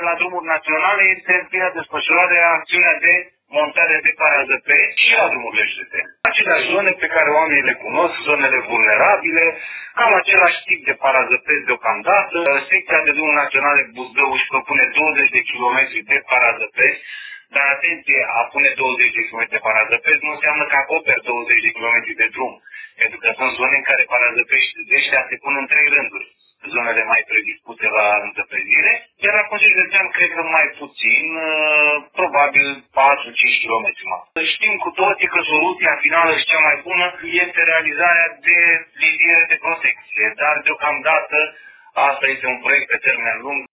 la drumuri naționale este în plină desfășurare acțiunea de montare de parazăpe și la drumurile județene. Aceleași zone pe care oamenii le cunosc, zonele vulnerabile, cam același tip de parazăpezi deocamdată. Secția de drumuri naționale Buzău își propune 20 de kilometri de parazăpezi, dar atenție, a pune 20 de km de parazăpezi nu înseamnă că acoperi 20 de km de drum, pentru că sunt zone în care parazăpești ăștia se pun în 3 rânduri. Zonele mai predispuse la înzăpezire, iar la Consiliul Județean cred că mai puțin, probabil 4-5 km. Știm cu toții că soluția finală și cea mai bună este realizarea de liniere de protecție, dar deocamdată asta este un proiect pe termen lung.